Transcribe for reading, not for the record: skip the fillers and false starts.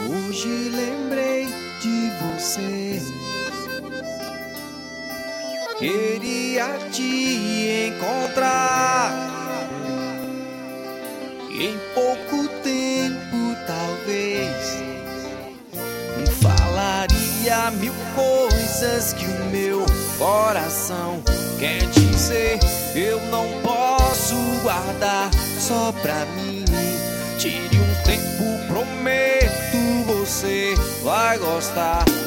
Hoje lembrei de você, queria te encontrar. Em pouco tempo talvez falaria mil coisas que o meu coração quer dizer. Eu não posso guardar só pra mim. Tire um tempo, prometo, você vai gostar.